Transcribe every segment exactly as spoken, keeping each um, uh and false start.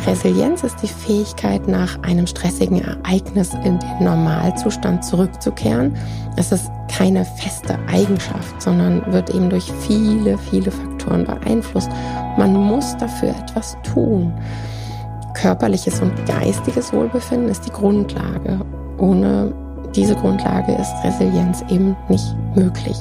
Resilienz ist die Fähigkeit, nach einem stressigen Ereignis in den Normalzustand zurückzukehren. Es ist keine feste Eigenschaft, sondern wird eben durch viele, viele Faktoren beeinflusst. Man muss dafür etwas tun. Körperliches und geistiges Wohlbefinden ist die Grundlage. Ohne diese Grundlage ist Resilienz eben nicht möglich.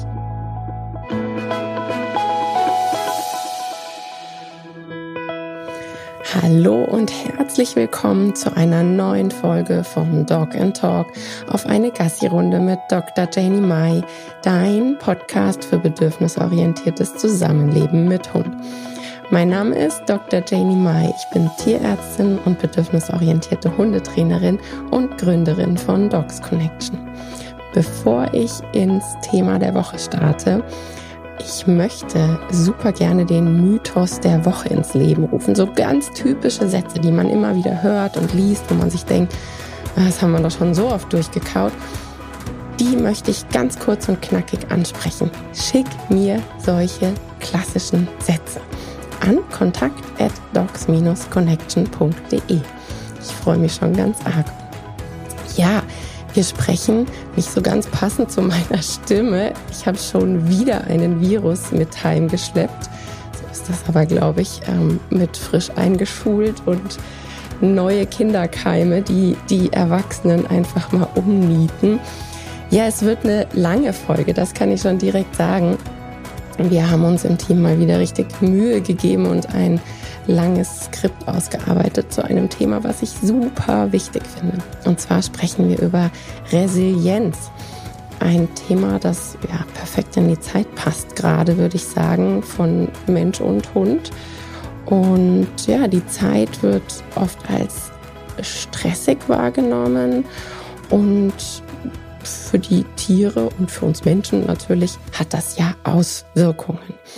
Hallo und herzlich willkommen zu einer neuen Folge vom Dog and Talk auf eine Gassi-Runde mit Doktor Janie Mai, dein Podcast für bedürfnisorientiertes Zusammenleben mit Hund. Mein Name ist Doktor Janie Mai, ich bin Tierärztin und bedürfnisorientierte Hundetrainerin und Gründerin von Dogs Connection. Bevor ich ins Thema der Woche starte, ich möchte super gerne den Mythos der Woche ins Leben rufen. So ganz typische Sätze, die man immer wieder hört und liest, wo man sich denkt, das haben wir doch schon so oft durchgekaut. Die möchte ich ganz kurz und knackig ansprechen. Schick mir solche klassischen Sätze an kontakt at dogs dash connection punkt de. Ich freue mich schon ganz arg. Ja, wir sprechen nicht so ganz passend zu meiner Stimme. Ich habe schon wieder einen Virus mit heimgeschleppt. So ist das aber, glaube ich, mit frisch eingeschult und neue Kinderkeime, die die Erwachsenen einfach mal umnieten. Ja, es wird eine lange Folge, das kann ich schon direkt sagen. Wir haben uns im Team mal wieder richtig Mühe gegeben und ein langes Skript ausgearbeitet zu einem Thema, was ich super wichtig finde. Und zwar sprechen wir über Resilienz. Ein Thema, das ja perfekt in die Zeit passt, gerade würde ich sagen, von Mensch und Hund. Und ja, die Zeit wird oft als stressig wahrgenommen und für die Tiere und für uns Menschen natürlich hat das ja Auswirkungen.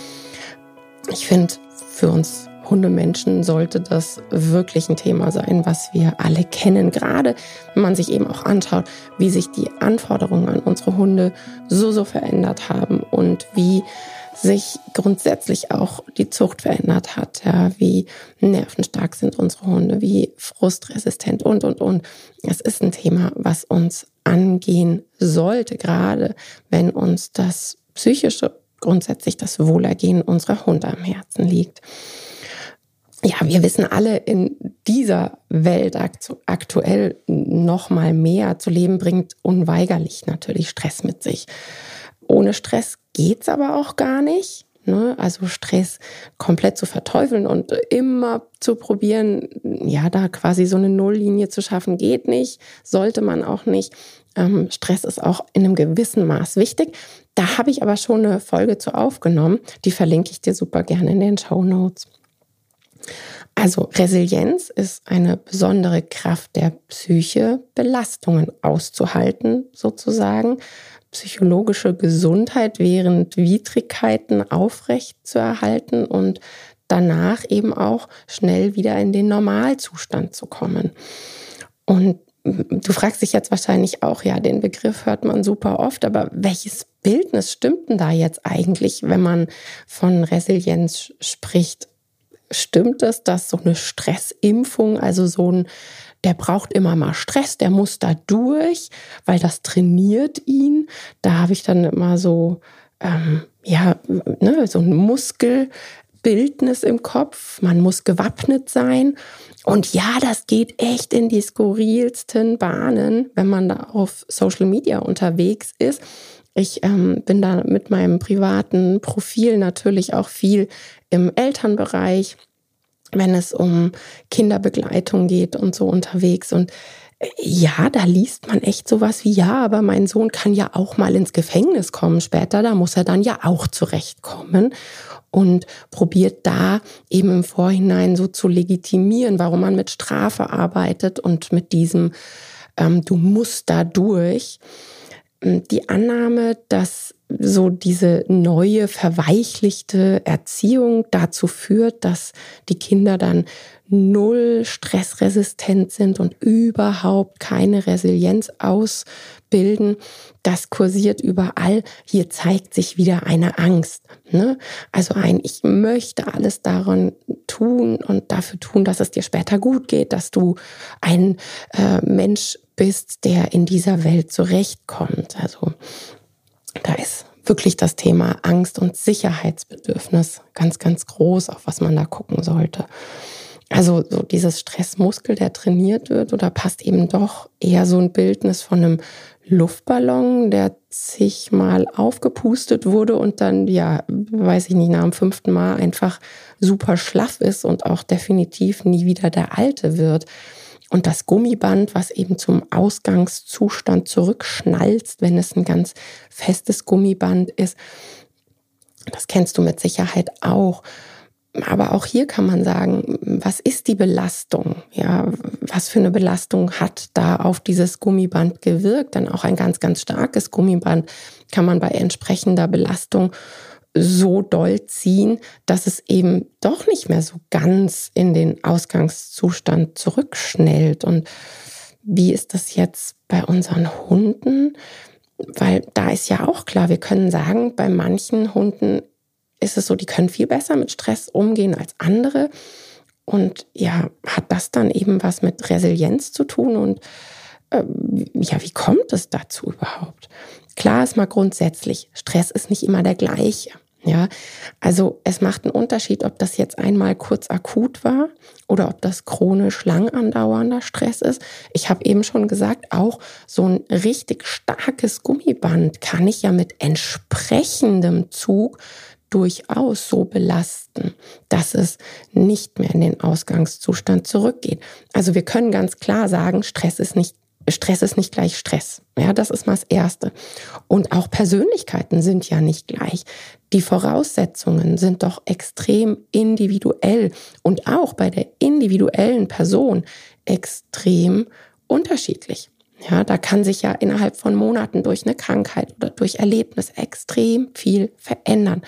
Ich finde, für uns Hundemenschen sollte das wirklich ein Thema sein, was wir alle kennen. Gerade wenn man sich eben auch anschaut, wie sich die Anforderungen an unsere Hunde so, so verändert haben und wie sich grundsätzlich auch die Zucht verändert hat, ja, wie nervenstark sind unsere Hunde, wie frustresistent und, und, und. Es ist ein Thema, was uns angehen sollte, gerade wenn uns das Psychische, grundsätzlich das Wohlergehen unserer Hunde am Herzen liegt. Ja, wir wissen alle, in dieser Welt aktuell noch mal mehr zu leben, bringt unweigerlich natürlich Stress mit sich. Ohne Stress geht's aber auch gar nicht. Ne? Also Stress komplett zu verteufeln und immer zu probieren, ja, da quasi so eine Nulllinie zu schaffen, geht nicht, sollte man auch nicht. Ähm, Stress ist auch in einem gewissen Maß wichtig. Da habe ich aber schon eine Folge zu aufgenommen, die verlinke ich dir super gerne in den Shownotes. Also Resilienz ist eine besondere Kraft der Psyche, Belastungen auszuhalten sozusagen, psychologische Gesundheit während Widrigkeiten aufrecht zu erhalten und danach eben auch schnell wieder in den Normalzustand zu kommen. Und du fragst dich jetzt wahrscheinlich auch, ja, den Begriff hört man super oft, aber welches Bildnis stimmt denn da jetzt eigentlich, wenn man von Resilienz spricht? Stimmt es, dass so eine Stressimpfung, also so ein, der braucht immer mal Stress, der muss da durch, weil das trainiert ihn? Da habe ich dann immer so, ähm, ja, ne, so ein Muskelbildnis im Kopf. Man muss gewappnet sein. Und ja, das geht echt in die skurrilsten Bahnen, wenn man da auf Social Media unterwegs ist. Ich ähm, bin da mit meinem privaten Profil natürlich auch viel im Elternbereich, wenn es um Kinderbegleitung geht und so unterwegs. Und äh, ja, da liest man echt sowas wie, ja, aber mein Sohn kann ja auch mal ins Gefängnis kommen später, da muss er dann ja auch zurechtkommen. Und probiert da eben im Vorhinein so zu legitimieren, warum man mit Strafe arbeitet und mit diesem, ähm, du musst da durch. Die Annahme, dass so diese neue, verweichlichte Erziehung dazu führt, dass die Kinder dann null stressresistent sind und überhaupt keine Resilienz ausbilden. Das kursiert überall. Hier zeigt sich wieder eine Angst. Ne? Also ein, ich möchte alles daran tun und dafür tun, dass es dir später gut geht, dass du ein äh, Mensch bist, der in dieser Welt zurechtkommt. Also da ist wirklich das Thema Angst und Sicherheitsbedürfnis ganz, ganz groß, auf was man da gucken sollte. Also so dieses Stressmuskel, der trainiert wird, oder passt eben doch eher so ein Bildnis von einem Luftballon, der zigmal aufgepustet wurde und dann, ja, weiß ich nicht, nach dem fünften Mal einfach super schlaff ist und auch definitiv nie wieder der alte wird. Und das Gummiband, was eben zum Ausgangszustand zurückschnalzt, wenn es ein ganz festes Gummiband ist, das kennst du mit Sicherheit auch. Aber auch hier kann man sagen, was ist die Belastung? Ja, was für eine Belastung hat da auf dieses Gummiband gewirkt? Denn auch ein ganz, ganz starkes Gummiband kann man bei entsprechender Belastung so doll ziehen, dass es eben doch nicht mehr so ganz in den Ausgangszustand zurückschnellt. Und wie ist das jetzt bei unseren Hunden? Weil da ist ja auch klar, wir können sagen, bei manchen Hunden ist es so, die können viel besser mit Stress umgehen als andere. Und ja, hat das dann eben was mit Resilienz zu tun? Und äh, ja, wie kommt es dazu überhaupt? Klar ist mal grundsätzlich, Stress ist nicht immer der gleiche. Ja, also es macht einen Unterschied, ob das jetzt einmal kurz akut war oder ob das chronisch lang andauernder Stress ist. Ich habe eben schon gesagt, auch so ein richtig starkes Gummiband kann ich ja mit entsprechendem Zug durchaus so belasten, dass es nicht mehr in den Ausgangszustand zurückgeht. Also wir können ganz klar sagen, Stress ist nicht Stress ist nicht gleich Stress. Ja, das ist mal das Erste. Und auch Persönlichkeiten sind ja nicht gleich. Die Voraussetzungen sind doch extrem individuell und auch bei der individuellen Person extrem unterschiedlich. Ja, da kann sich ja innerhalb von Monaten durch eine Krankheit oder durch Erlebnis extrem viel verändern.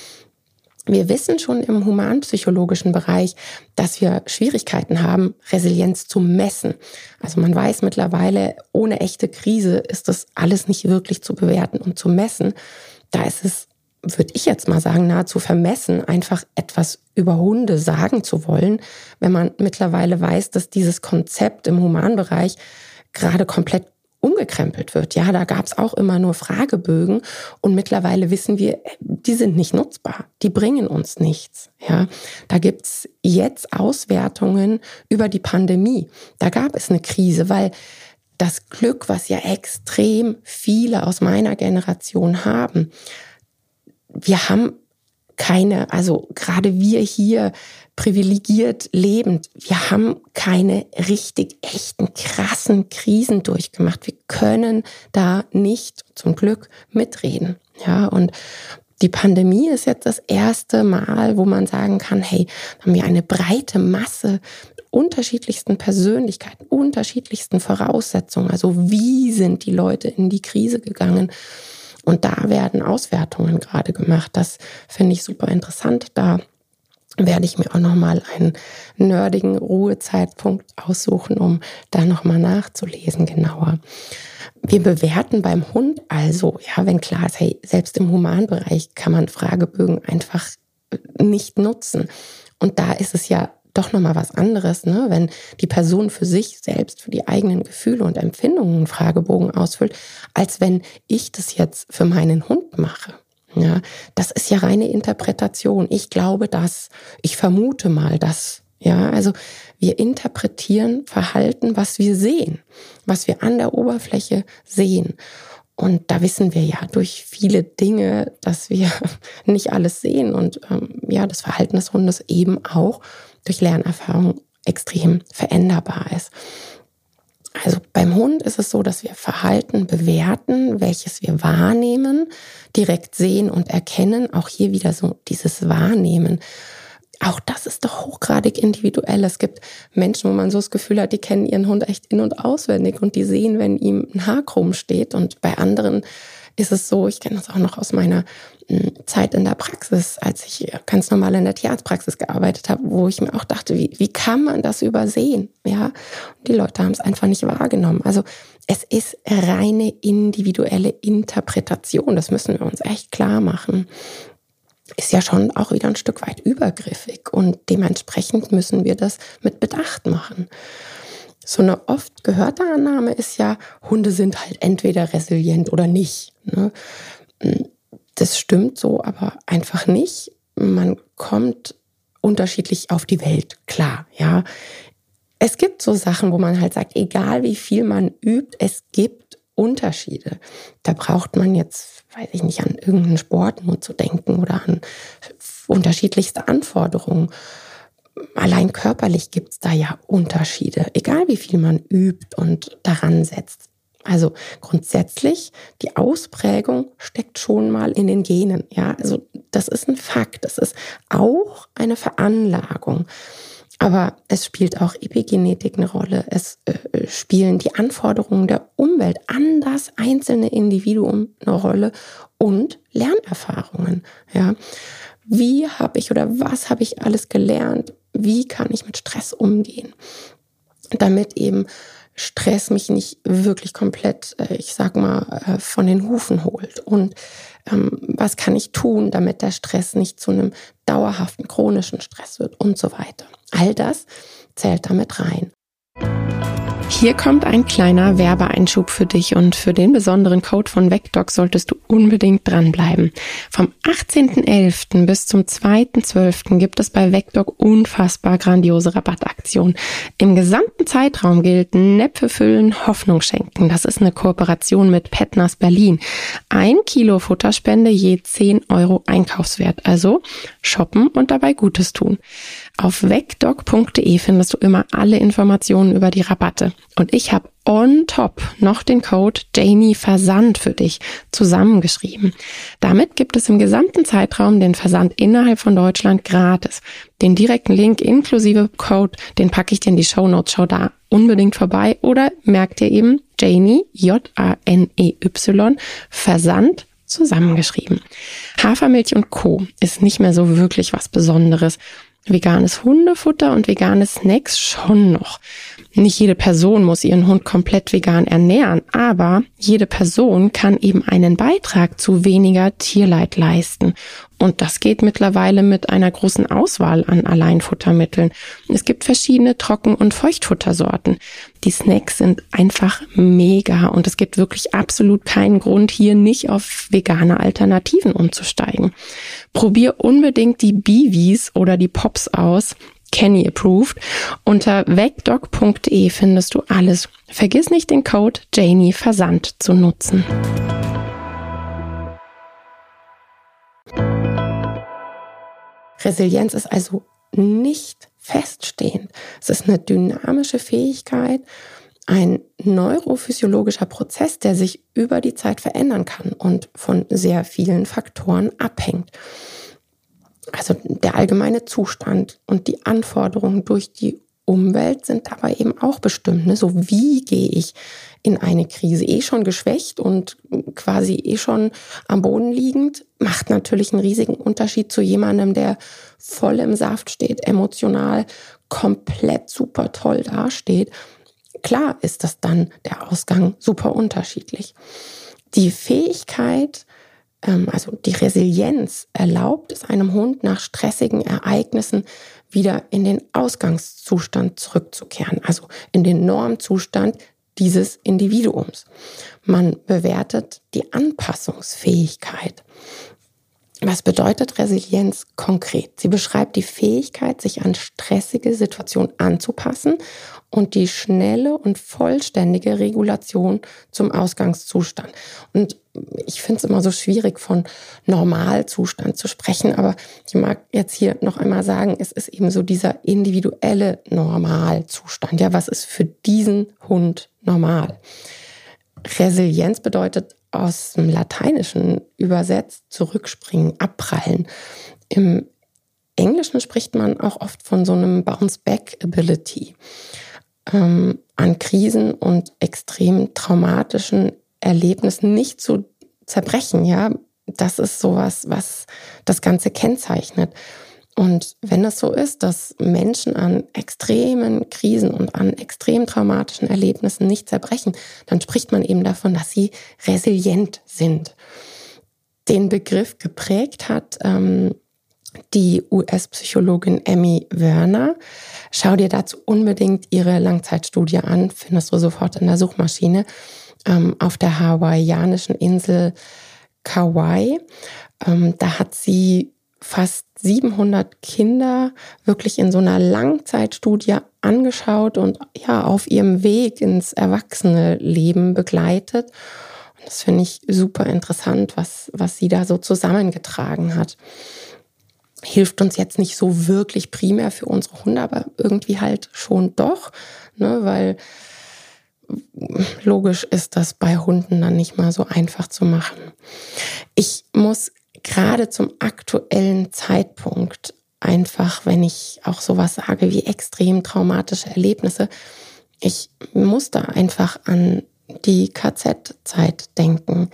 Wir wissen schon im humanpsychologischen Bereich, dass wir Schwierigkeiten haben, Resilienz zu messen. Also man weiß mittlerweile, ohne echte Krise ist das alles nicht wirklich zu bewerten und zu messen. Da ist es, würde ich jetzt mal sagen, nahezu vermessen, einfach etwas über Hunde sagen zu wollen, wenn man mittlerweile weiß, dass dieses Konzept im Humanbereich gerade komplett umgekrempelt wird. Ja, da gab es auch immer nur Fragebögen und mittlerweile wissen wir, die sind nicht nutzbar, die bringen uns nichts. Ja, da gibt's jetzt Auswertungen über die Pandemie. Da gab es eine Krise, weil das Glück, was ja extrem viele aus meiner Generation haben, wir haben keine, also gerade wir hier privilegiert lebend, wir haben keine richtig echten krassen Krisen durchgemacht. Wir können da nicht zum Glück mitreden. Ja, und die Pandemie ist jetzt das erste Mal, wo man sagen kann, hey, haben wir eine breite Masse mit unterschiedlichsten Persönlichkeiten, unterschiedlichsten Voraussetzungen. Also wie sind die Leute in die Krise gegangen? Und da werden Auswertungen gerade gemacht. Das finde ich super interessant. Da werde ich mir auch nochmal einen nerdigen Ruhezeitpunkt aussuchen, um da nochmal nachzulesen genauer. Wir bewerten beim Hund also, ja, wenn klar ist, hey, selbst im Humanbereich kann man Fragebögen einfach nicht nutzen. Und da ist es ja doch nochmal was anderes, ne? Wenn die Person für sich selbst, für die eigenen Gefühle und Empfindungen einen Fragebogen ausfüllt, als wenn ich das jetzt für meinen Hund mache. Ja, das ist ja reine Interpretation. Ich glaube das, ich vermute mal das. Ja, also wir interpretieren Verhalten, was wir sehen, was wir an der Oberfläche sehen. Und da wissen wir ja durch viele Dinge, dass wir nicht alles sehen und ähm, ja, das Verhalten des Hundes eben auch durch Lernerfahrung extrem veränderbar ist. Also beim Hund ist es so, dass wir Verhalten bewerten, welches wir wahrnehmen, direkt sehen und erkennen. Auch hier wieder so dieses Wahrnehmen. Auch das ist doch hochgradig individuell. Es gibt Menschen, wo man so das Gefühl hat, die kennen ihren Hund echt in- und auswendig und die sehen, wenn ihm ein Haar krumm steht. Und bei anderen ist es so, ich kenne das auch noch aus meiner mh, Zeit in der Praxis, als ich ganz normal in der Tierarztpraxis gearbeitet habe, wo ich mir auch dachte, wie, wie kann man das übersehen? Ja, und die Leute haben es einfach nicht wahrgenommen. Also es ist reine individuelle Interpretation, das müssen wir uns echt klar machen. Ist ja schon auch wieder ein Stück weit übergriffig und dementsprechend müssen wir das mit Bedacht machen. So eine oft gehörte Annahme ist ja, Hunde sind halt entweder resilient oder nicht. Ne? Das stimmt so aber einfach nicht. Man kommt unterschiedlich auf die Welt, klar, ja. Es gibt so Sachen, wo man halt sagt, egal wie viel man übt, es gibt Unterschiede. Da braucht man jetzt, weiß ich nicht, an irgendeinen Sport nur zu denken oder an unterschiedlichste Anforderungen. Allein körperlich gibt es da ja Unterschiede, egal wie viel man übt und daran setzt. Also grundsätzlich, die Ausprägung steckt schon mal in den Genen. Ja, also das ist ein Fakt, das ist auch eine Veranlagung. Aber es spielt auch Epigenetik eine Rolle. Es äh, spielen die Anforderungen der Umwelt an das einzelne Individuum eine Rolle und Lernerfahrungen. Ja, wie habe ich oder was habe ich alles gelernt? Wie kann ich mit Stress umgehen? Damit eben Stress mich nicht wirklich komplett, äh, ich sag mal, äh, von den Hufen holt. Und ähm, was kann ich tun, damit der Stress nicht zu einem dauerhaften chronischen Stress wird und so weiter. All das zählt damit rein. Hier kommt ein kleiner Werbeeinschub für dich und für den besonderen Code von VecDoc solltest du unbedingt dranbleiben. Vom achtzehnten elften bis zum zweiten zwölften gibt es bei VecDoc unfassbar grandiose Rabattaktionen. Im gesamten Zeitraum gilt Näpfe füllen, Hoffnung schenken. Das ist eine Kooperation mit Petners Berlin. Ein Kilo Futterspende je zehn Euro Einkaufswert. Also shoppen und dabei Gutes tun. Auf vecdoc punkt de findest du immer alle Informationen über die Rabatte. Und ich habe on top noch den Code Janie Versand für dich zusammengeschrieben. Damit gibt es im gesamten Zeitraum den Versand innerhalb von Deutschland gratis. Den direkten Link inklusive Code, den packe ich dir in die Shownotes. Schau da unbedingt vorbei oder merk dir eben Janie, J A N E Y, Versand zusammengeschrieben. Hafermilch und Co. ist nicht mehr so wirklich was Besonderes. Veganes Hundefutter und vegane Snacks schon noch. Nicht jede Person muss ihren Hund komplett vegan ernähren, aber jede Person kann eben einen Beitrag zu weniger Tierleid leisten. Und das geht mittlerweile mit einer großen Auswahl an Alleinfuttermitteln. Es gibt verschiedene Trocken- und Feuchtfuttersorten. Die Snacks sind einfach mega und es gibt wirklich absolut keinen Grund, hier nicht auf vegane Alternativen umzusteigen. Probier unbedingt die Biwis oder die Pops aus. Kenny approved. Unter vecdoc punkt de findest du alles. Vergiss nicht den Code Janie Versand zu nutzen. Resilienz ist also nicht feststehend. Es ist eine dynamische Fähigkeit, ein neurophysiologischer Prozess, der sich über die Zeit verändern kann und von sehr vielen Faktoren abhängt. Also der allgemeine Zustand und die Anforderungen durch die Umwelt sind dabei eben auch bestimmt. Ne? So wie gehe ich in eine Krise? Eh schon geschwächt und quasi eh schon am Boden liegend, macht natürlich einen riesigen Unterschied zu jemandem, der voll im Saft steht, emotional komplett super toll dasteht. Klar ist das dann der Ausgang super unterschiedlich. Die Fähigkeit, also die Resilienz erlaubt es einem Hund nach stressigen Ereignissen wieder in den Ausgangszustand zurückzukehren, also in den Normzustand dieses Individuums. Man bewertet die Anpassungsfähigkeit. Was bedeutet Resilienz konkret? Sie beschreibt die Fähigkeit, sich an stressige Situationen anzupassen und die schnelle und vollständige Regulation zum Ausgangszustand. Und ich finde es immer so schwierig, von Normalzustand zu sprechen, aber ich mag jetzt hier noch einmal sagen, es ist eben so dieser individuelle Normalzustand. Ja, was ist für diesen Hund normal? Resilienz bedeutet aus dem Lateinischen übersetzt zurückspringen, abprallen. Im Englischen spricht man auch oft von so einem Bounce-Back-Ability. Ähm, an Krisen und extrem traumatischen Erlebnissen nicht zu zerbrechen, ja. Das ist sowas, was das Ganze kennzeichnet. Und wenn es so ist, dass Menschen an extremen Krisen und an extrem traumatischen Erlebnissen nicht zerbrechen, dann spricht man eben davon, dass sie resilient sind. Den Begriff geprägt hat ähm, die U S-Psychologin Emmy Werner. Schau dir dazu unbedingt ihre Langzeitstudie an, findest du sofort in der Suchmaschine, ähm, auf der hawaiianischen Insel Kauai. Ähm, da hat sie fast siebenhundert Kinder wirklich in so einer Langzeitstudie angeschaut und ja auf ihrem Weg ins Erwachsene-Leben begleitet. Und das finde ich super interessant, was, was sie da so zusammengetragen hat. Hilft uns jetzt nicht so wirklich primär für unsere Hunde, aber irgendwie halt schon doch, ne, weil logisch ist das bei Hunden dann nicht mal so einfach zu machen. Ich muss gerade zum aktuellen Zeitpunkt einfach, wenn ich auch sowas sage wie extrem traumatische Erlebnisse, ich muss da einfach an die K Z-Zeit denken.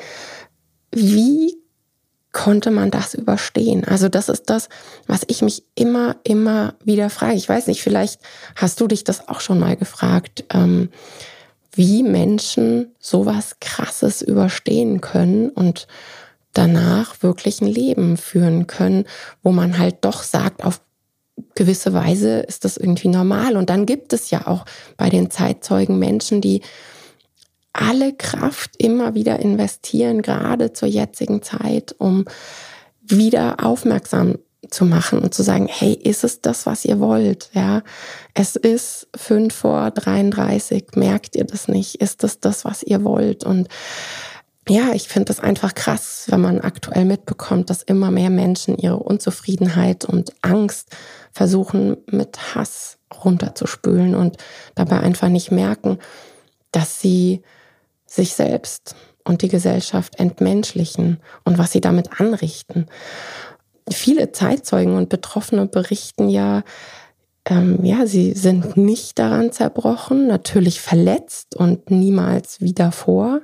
Wie konnte man das überstehen? Also das ist das, was ich mich immer, immer wieder frage. Ich weiß nicht, vielleicht hast du dich das auch schon mal gefragt, ähm, wie Menschen sowas Krasses überstehen können und danach wirklich ein Leben führen können, wo man halt doch sagt, auf gewisse Weise ist das irgendwie normal. Und dann gibt es ja auch bei den Zeitzeugen Menschen, die alle Kraft immer wieder investieren, gerade zur jetzigen Zeit, um wieder aufmerksam zu machen und zu sagen, hey, ist es das, was ihr wollt? Ja, es ist fünf vor dreiunddreißig, merkt ihr das nicht? Ist das das, was ihr wollt? Und ja, ich finde das einfach krass, wenn man aktuell mitbekommt, dass immer mehr Menschen ihre Unzufriedenheit und Angst versuchen mit Hass runterzuspülen und dabei einfach nicht merken, dass sie sich selbst und die Gesellschaft entmenschlichen und was sie damit anrichten. Viele Zeitzeugen und Betroffene berichten ja, ähm, ja, sie sind nicht daran zerbrochen, natürlich verletzt und niemals wieder vor.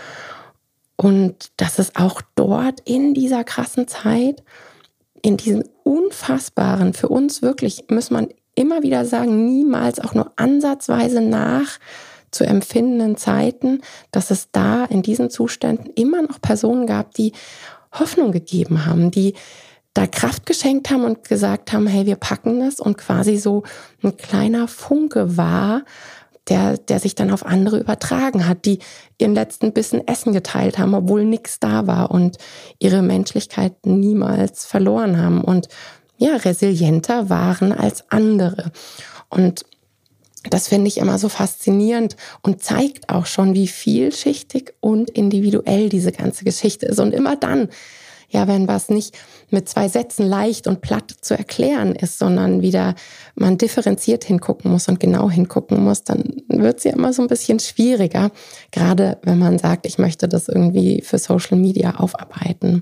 Und dass es auch dort in dieser krassen Zeit, in diesen unfassbaren, für uns wirklich, muss man immer wieder sagen, niemals auch nur ansatzweise nach zu empfindenden Zeiten, dass es da in diesen Zuständen immer noch Personen gab, die Hoffnung gegeben haben, die da Kraft geschenkt haben und gesagt haben, hey, wir packen das, und quasi so ein kleiner Funke war, der, der sich dann auf andere übertragen hat, die ihren letzten Bissen Essen geteilt haben, obwohl nichts da war und ihre Menschlichkeit niemals verloren haben und ja, resilienter waren als andere. Und das finde ich immer so faszinierend und zeigt auch schon, wie vielschichtig und individuell diese ganze Geschichte ist. Und immer dann, ja, wenn was nicht mit zwei Sätzen leicht und platt zu erklären ist, sondern wieder man differenziert hingucken muss und genau hingucken muss, dann wird es ja immer so ein bisschen schwieriger. Gerade wenn man sagt, ich möchte das irgendwie für Social Media aufarbeiten.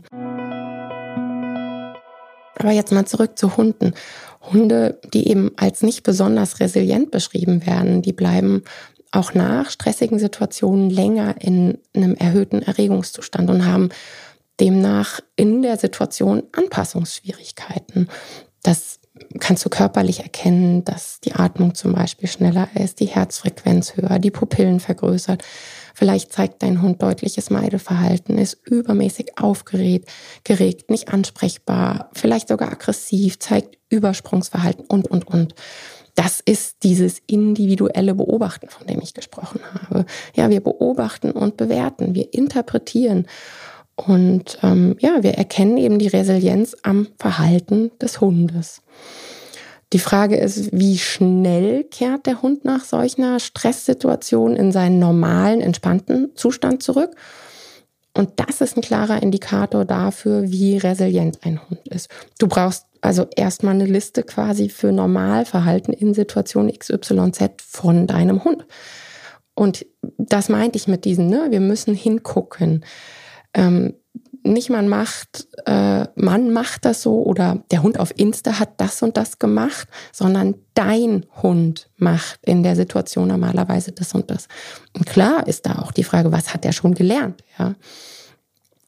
Aber jetzt mal zurück zu Hunden. Hunde, die eben als nicht besonders resilient beschrieben werden, die bleiben auch nach stressigen Situationen länger in einem erhöhten Erregungszustand und haben demnach in der Situation Anpassungsschwierigkeiten. Das kannst du körperlich erkennen, dass die Atmung zum Beispiel schneller ist, die Herzfrequenz höher, die Pupillen vergrößert. Vielleicht zeigt dein Hund deutliches Meideverhalten, ist übermäßig aufgeregt, geregt, nicht ansprechbar, vielleicht sogar aggressiv, zeigt Übersprungsverhalten und, und, und. Das ist dieses individuelle Beobachten, von dem ich gesprochen habe. Ja, wir beobachten und bewerten, wir interpretieren. Und ähm, ja, wir erkennen eben die Resilienz am Verhalten des Hundes. Die Frage ist, wie schnell kehrt der Hund nach solch einer Stresssituation in seinen normalen, entspannten Zustand zurück? Und das ist ein klarer Indikator dafür, wie resilient ein Hund ist. Du brauchst also erstmal eine Liste quasi für Normalverhalten in Situation X Y Z von deinem Hund. Und das meinte ich mit diesen, ne? Wir müssen hingucken. Ähm, nicht man macht, äh, man macht das so oder der Hund auf Insta hat das und das gemacht, sondern dein Hund macht in der Situation normalerweise das und das. Und klar ist da auch die Frage, was hat er schon gelernt? Ja?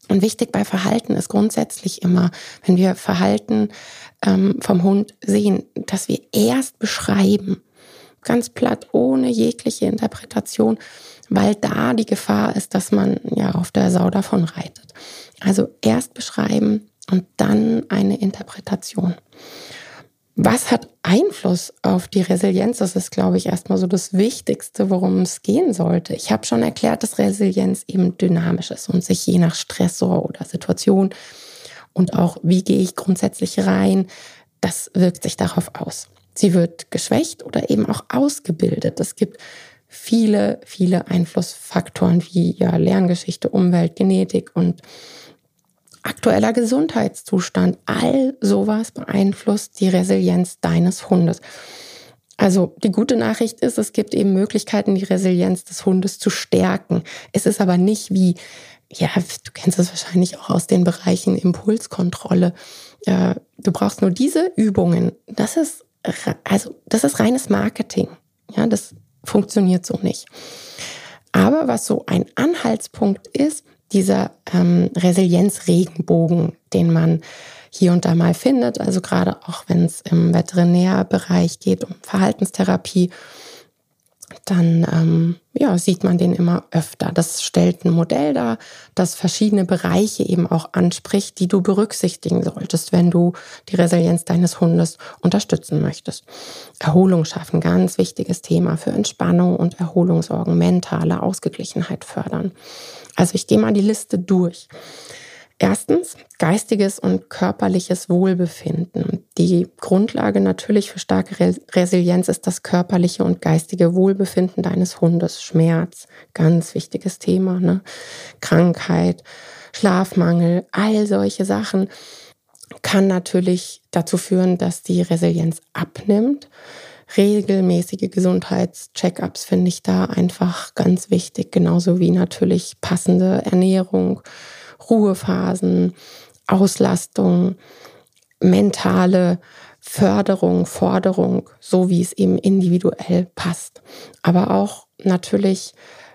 Und wichtig bei Verhalten ist grundsätzlich immer, wenn wir Verhalten ähm, vom Hund sehen, dass wir erst beschreiben, ganz platt, ohne jegliche Interpretation, weil da die Gefahr ist, dass man ja auf der Sau davon reitet. Also erst beschreiben und dann eine Interpretation. Was hat Einfluss auf die Resilienz? Das ist, glaube ich, erstmal so das Wichtigste, worum es gehen sollte. Ich habe schon erklärt, dass Resilienz eben dynamisch ist und sich je nach Stressor oder Situation und auch wie gehe ich grundsätzlich rein, das wirkt sich darauf aus. Sie wird geschwächt oder eben auch ausgebildet. Es gibt viele, viele Einflussfaktoren wie ja, Lerngeschichte, Umwelt, Genetik und aktueller Gesundheitszustand. All sowas beeinflusst die Resilienz deines Hundes. Also die gute Nachricht ist, es gibt eben Möglichkeiten, die Resilienz des Hundes zu stärken. Es ist aber nicht wie, ja, du kennst es wahrscheinlich auch aus den Bereichen Impulskontrolle. Äh, du brauchst nur diese Übungen. Das ist, also, das ist reines Marketing. Ja, das funktioniert so nicht. Aber was so ein Anhaltspunkt ist, dieser ähm, Resilienzregenbogen, den man hier und da mal findet, also gerade auch wenn es im Veterinärbereich geht, um Verhaltenstherapie, dann ähm, ja, sieht man den immer öfter. Das stellt ein Modell dar, das verschiedene Bereiche eben auch anspricht, die du berücksichtigen solltest, wenn du die Resilienz deines Hundes unterstützen möchtest. Erholung schaffen, ganz wichtiges Thema für Entspannung und Erholung sorgen, mentale Ausgeglichenheit fördern. Also ich gehe mal die Liste durch. Erstens, geistiges und körperliches Wohlbefinden. Die Grundlage natürlich für starke Resilienz ist das körperliche und geistige Wohlbefinden deines Hundes. Schmerz, ganz wichtiges Thema, ne? Krankheit, Schlafmangel, all solche Sachen kann natürlich dazu führen, dass die Resilienz abnimmt. Regelmäßige Gesundheitscheckups finde ich da einfach ganz wichtig, genauso wie natürlich passende Ernährung, Ruhephasen, Auslastung, mentale Förderung, Forderung, so wie es eben individuell passt. Aber auch natürlich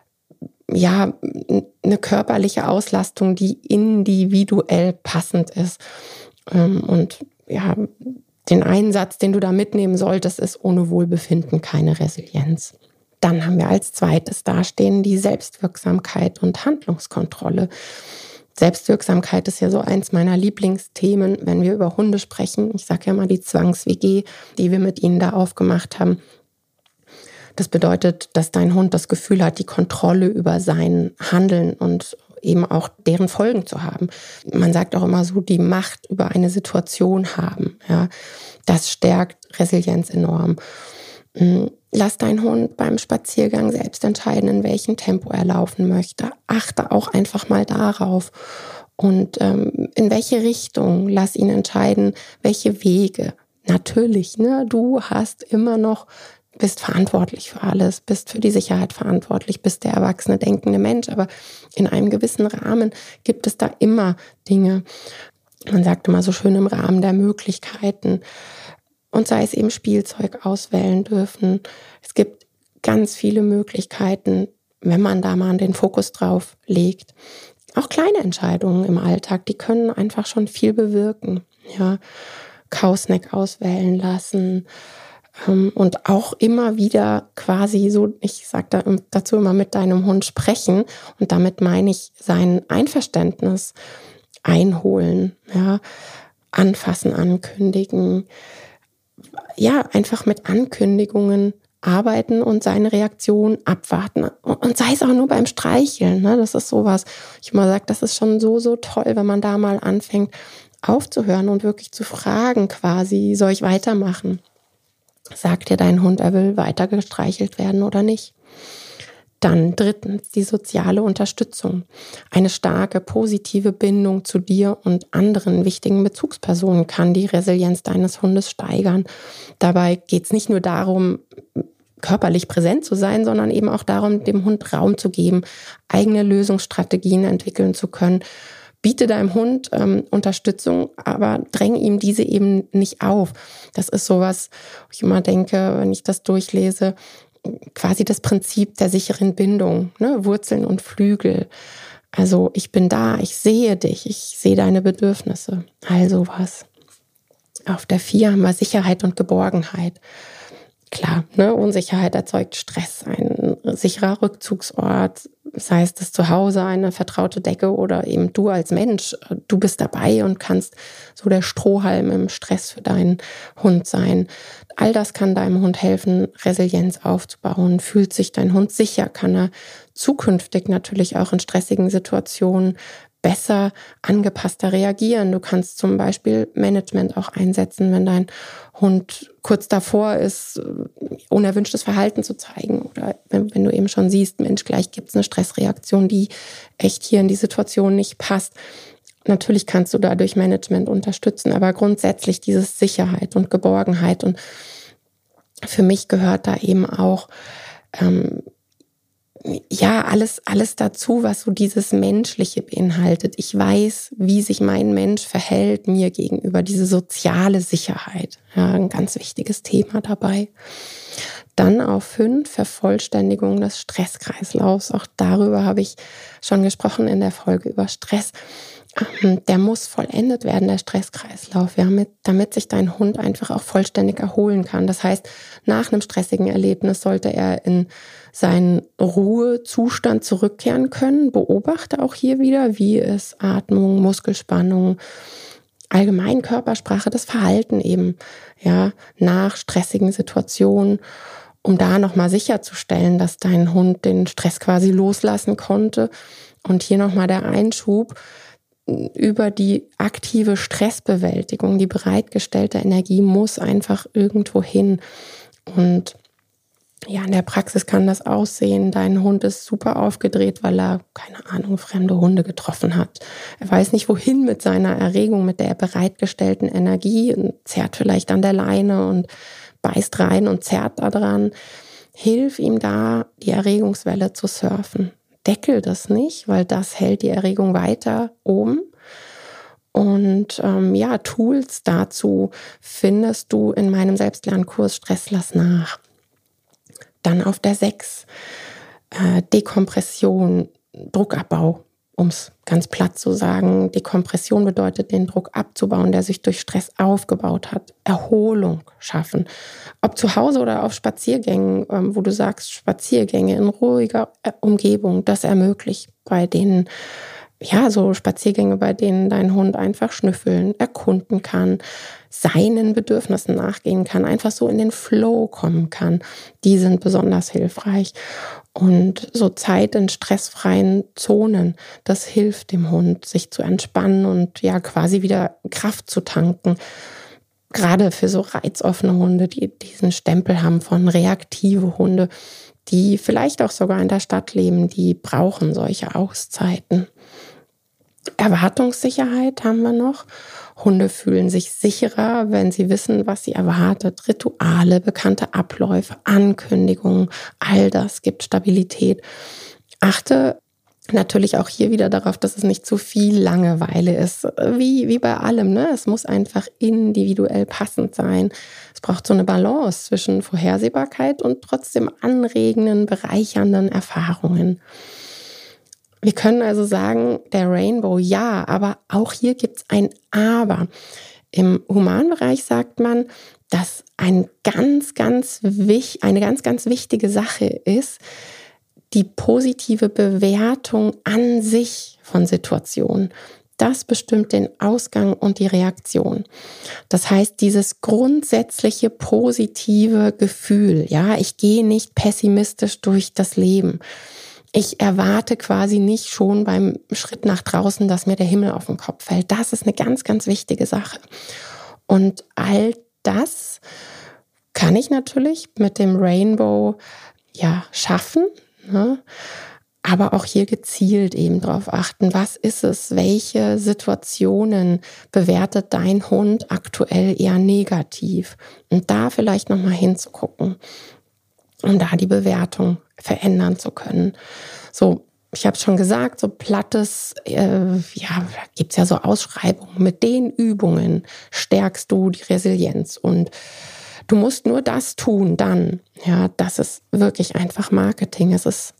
ja eine körperliche Auslastung, die individuell passend ist. Und ja, den Einsatz, den du da mitnehmen solltest, ist ohne Wohlbefinden keine Resilienz. Dann haben wir als zweites dastehen die Selbstwirksamkeit und Handlungskontrolle. Selbstwirksamkeit ist ja so eins meiner Lieblingsthemen, wenn wir über Hunde sprechen. Ich sage ja mal die Zwangs-W G, die wir mit ihnen da aufgemacht haben. Das bedeutet, dass dein Hund das Gefühl hat, die Kontrolle über sein Handeln und eben auch deren Folgen zu haben. Man sagt auch immer so, die Macht über eine Situation haben. Ja, das stärkt Resilienz enorm. Lass deinen Hund beim Spaziergang selbst entscheiden, in welchem Tempo er laufen möchte. Achte auch einfach mal darauf. Und ähm, in welche Richtung, lass ihn entscheiden, welche Wege. Natürlich, ne, du hast immer noch, bist verantwortlich für alles, bist für die Sicherheit verantwortlich, bist der erwachsene, denkende Mensch. Aber in einem gewissen Rahmen gibt es da immer Dinge, man sagt immer so schön, im Rahmen der Möglichkeiten. Und sei es eben Spielzeug auswählen dürfen. Es gibt ganz viele Möglichkeiten, wenn man da mal den Fokus drauf legt. Auch kleine Entscheidungen im Alltag, die können einfach schon viel bewirken. Ja, Kausnack auswählen lassen ähm, und auch immer wieder quasi so, ich sage da, dazu immer mit deinem Hund sprechen und damit meine ich sein Einverständnis einholen, ja, anfassen, ankündigen. Ja, einfach mit Ankündigungen arbeiten und seine Reaktion abwarten. Und sei es auch nur beim Streicheln. Ne? Das ist sowas, ich immer sage, das ist schon so, so toll, wenn man da mal anfängt aufzuhören und wirklich zu fragen quasi, soll ich weitermachen? Sagt dir dein Hund, er will weiter gestreichelt werden oder nicht? Dann drittens die soziale Unterstützung. Eine starke, positive Bindung zu dir und anderen wichtigen Bezugspersonen kann die Resilienz deines Hundes steigern. Dabei geht es nicht nur darum, körperlich präsent zu sein, sondern eben auch darum, dem Hund Raum zu geben, eigene Lösungsstrategien entwickeln zu können. Biete deinem Hund ähm, Unterstützung, aber dräng ihm diese eben nicht auf. Das ist sowas, wo ich immer denke, wenn ich das durchlese, quasi das Prinzip der sicheren Bindung, ne? Wurzeln und Flügel. Also ich bin da, ich sehe dich, ich sehe deine Bedürfnisse. Also was. Auf der vier haben wir Sicherheit und Geborgenheit. Klar, ne, Unsicherheit erzeugt Stress. Ein sicherer Rückzugsort, sei es das Zuhause, eine vertraute Decke oder eben du als Mensch. Du bist dabei und kannst so der Strohhalm im Stress für deinen Hund sein. All das kann deinem Hund helfen, Resilienz aufzubauen. Fühlt sich dein Hund sicher, kann er zukünftig natürlich auch in stressigen Situationen besser, angepasster reagieren. Du kannst zum Beispiel Management auch einsetzen, wenn dein Hund kurz davor ist, unerwünschtes Verhalten zu zeigen. Oder wenn, wenn du eben schon siehst, Mensch, gleich gibt es eine Stressreaktion, die echt hier in die Situation nicht passt. Natürlich kannst du dadurch Management unterstützen, aber grundsätzlich dieses Sicherheit und Geborgenheit. Und für mich gehört da eben auch ähm, ja, alles, alles dazu, was so dieses Menschliche beinhaltet. Ich weiß, wie sich mein Mensch verhält mir gegenüber, diese soziale Sicherheit. Ja, ein ganz wichtiges Thema dabei. Dann auf fünf, Vervollständigung des Stresskreislaufs. Auch darüber habe ich schon gesprochen in der Folge über Stress. Der muss vollendet werden, der Stresskreislauf, ja, mit, damit sich dein Hund einfach auch vollständig erholen kann. Das heißt, nach einem stressigen Erlebnis sollte er in seinen Ruhezustand zurückkehren können. Beobachte auch hier wieder, wie ist Atmung, Muskelspannung, allgemein Körpersprache, das Verhalten eben, ja, nach stressigen Situationen, um da nochmal sicherzustellen, dass dein Hund den Stress quasi loslassen konnte. Und hier nochmal der Einschub: Über die aktive Stressbewältigung, die bereitgestellte Energie muss einfach irgendwo hin. Und ja, in der Praxis kann das aussehen: Dein Hund ist super aufgedreht, weil er, keine Ahnung, fremde Hunde getroffen hat. Er weiß nicht, wohin mit seiner Erregung, mit der bereitgestellten Energie, und zerrt vielleicht an der Leine und beißt rein und zerrt da dran. Hilf ihm da, die Erregungswelle zu surfen. Deckel das nicht, weil das hält die Erregung weiter oben. Und ähm, ja, Tools dazu findest du in meinem Selbstlernkurs Stress lass nach. Dann auf der sechs, äh, Dekompression, Druckabbau, um es ganz platt zu sagen. Dekompression bedeutet, den Druck abzubauen, der sich durch Stress aufgebaut hat. Erholung schaffen. Ob zu Hause oder auf Spaziergängen, ähm, wo du sagst, Spaziergänge in ruhiger Umgebung, das ermöglicht bei denen, ja, so Spaziergänge, bei denen dein Hund einfach schnüffeln, erkunden kann, seinen Bedürfnissen nachgehen kann, einfach so in den Flow kommen kann. Die sind besonders hilfreich. Und so Zeit in stressfreien Zonen, das hilft dem Hund, sich zu entspannen und ja quasi wieder Kraft zu tanken. Gerade für so reizoffene Hunde, die diesen Stempel haben von reaktive Hunde, die vielleicht auch sogar in der Stadt leben, die brauchen solche Auszeiten. Erwartungssicherheit haben wir noch. Hunde fühlen sich sicherer, wenn sie wissen, was sie erwartet. Rituale, bekannte Abläufe, Ankündigungen, all das gibt Stabilität. Achte natürlich auch hier wieder darauf, dass es nicht zu viel Langeweile ist. Wie, wie bei allem, ne? Es muss einfach individuell passend sein. Es braucht so eine Balance zwischen Vorhersehbarkeit und trotzdem anregenden, bereichernden Erfahrungen. Wir können also sagen, der Rainbow, ja, aber auch hier gibt es ein Aber. Im Humanbereich sagt man, dass ein ganz, ganz wich, eine ganz, ganz wichtige Sache ist, die positive Bewertung an sich von Situationen. Das bestimmt den Ausgang und die Reaktion. Das heißt, dieses grundsätzliche positive Gefühl, ja, ich gehe nicht pessimistisch durch das Leben. Ich erwarte quasi nicht schon beim Schritt nach draußen, dass mir der Himmel auf den Kopf fällt. Das ist eine ganz, ganz wichtige Sache. Und all das kann ich natürlich mit dem Rainbow ja schaffen, ne? Aber auch hier gezielt eben drauf achten, was ist es, welche Situationen bewertet dein Hund aktuell eher negativ? Und da vielleicht nochmal hinzugucken, um da die Bewertung verändern zu können. So, ich habe schon gesagt, so plattes, äh, ja, gibt es ja so Ausschreibungen. Mit den Übungen stärkst du die Resilienz und du musst nur das tun dann. Ja, das ist wirklich einfach Marketing. Es ist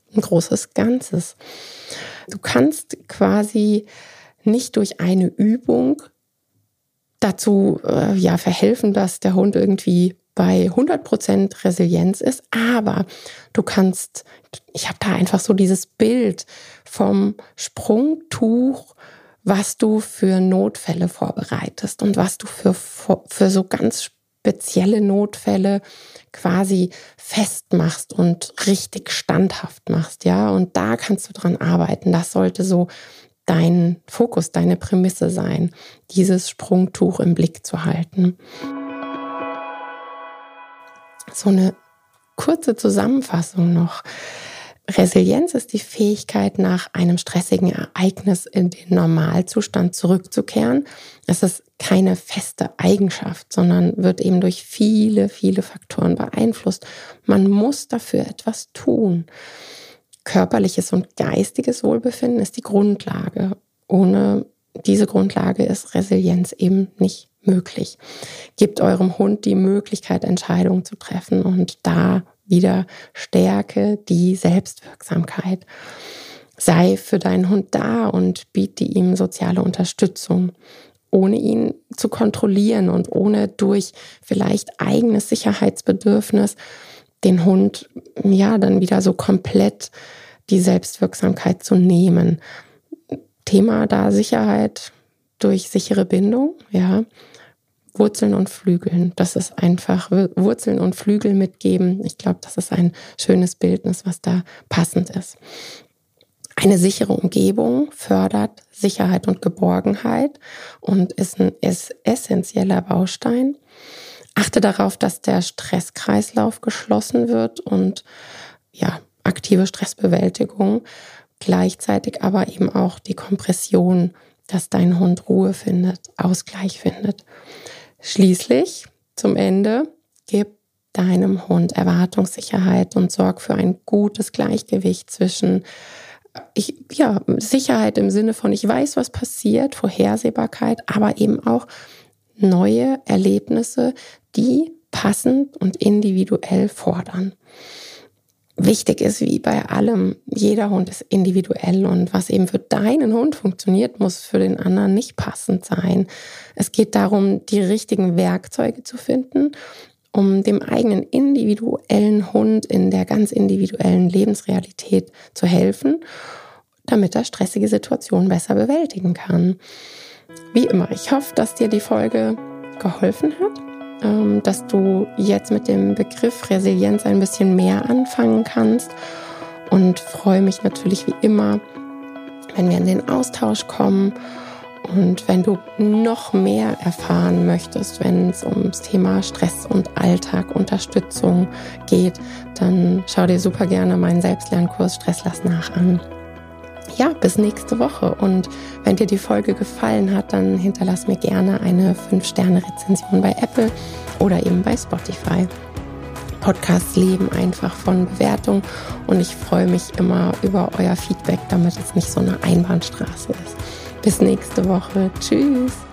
ein großes Ganzes. Du kannst quasi nicht durch eine Übung dazu äh, ja, verhelfen, dass der Hund irgendwie bei hundert Prozent Resilienz ist, aber du kannst, ich habe da einfach so dieses Bild vom Sprungtuch, was du für Notfälle vorbereitest und was du für, für so ganz spezielle Notfälle quasi festmachst und richtig standhaft machst, ja, und da kannst du dran arbeiten. Das sollte so dein Fokus, deine Prämisse sein, dieses Sprungtuch im Blick zu halten. So eine kurze Zusammenfassung noch. Resilienz ist die Fähigkeit, nach einem stressigen Ereignis in den Normalzustand zurückzukehren. Es ist keine feste Eigenschaft, sondern wird eben durch viele, viele Faktoren beeinflusst. Man muss dafür etwas tun. Körperliches und geistiges Wohlbefinden ist die Grundlage. Ohne diese Grundlage ist Resilienz eben nicht möglich. Gebt eurem Hund die Möglichkeit, Entscheidungen zu treffen und da wieder stärke die Selbstwirksamkeit. Sei für deinen Hund da und biete ihm soziale Unterstützung, ohne ihn zu kontrollieren und ohne durch vielleicht eigenes Sicherheitsbedürfnis den Hund ja dann wieder so komplett die Selbstwirksamkeit zu nehmen. Thema da Sicherheit durch sichere Bindung, ja. Wurzeln und Flügeln, das ist einfach Wurzeln und Flügel mitgeben. Ich glaube, das ist ein schönes Bildnis, was da passend ist. Eine sichere Umgebung fördert Sicherheit und Geborgenheit und ist ein ist essentieller Baustein. Achte darauf, dass der Stresskreislauf geschlossen wird und ja, aktive Stressbewältigung, gleichzeitig aber eben auch die Kompression, dass dein Hund Ruhe findet, Ausgleich findet. Schließlich, zum Ende, gib deinem Hund Erwartungssicherheit und sorg für ein gutes Gleichgewicht zwischen ich, ja, Sicherheit im Sinne von, ich weiß, was passiert, Vorhersehbarkeit, aber eben auch neue Erlebnisse, die passend und individuell fordern. Wichtig ist, wie bei allem, jeder Hund ist individuell und was eben für deinen Hund funktioniert, muss für den anderen nicht passend sein. Es geht darum, die richtigen Werkzeuge zu finden, um dem eigenen individuellen Hund in der ganz individuellen Lebensrealität zu helfen, damit er stressige Situationen besser bewältigen kann. Wie immer, ich hoffe, dass dir die Folge geholfen hat, dass du jetzt mit dem Begriff Resilienz ein bisschen mehr anfangen kannst und freue mich natürlich wie immer, wenn wir in den Austausch kommen und wenn du noch mehr erfahren möchtest, wenn es ums Thema Stress und Alltag, Unterstützung geht, dann schau dir super gerne meinen Selbstlernkurs Stress lass nach an. Ja, bis nächste Woche und wenn dir die Folge gefallen hat, dann hinterlass mir gerne eine fünf Sterne Rezension bei Apple oder eben bei Spotify. Podcasts leben einfach von Bewertung und ich freue mich immer über euer Feedback, damit es nicht so eine Einbahnstraße ist. Bis nächste Woche. Tschüss.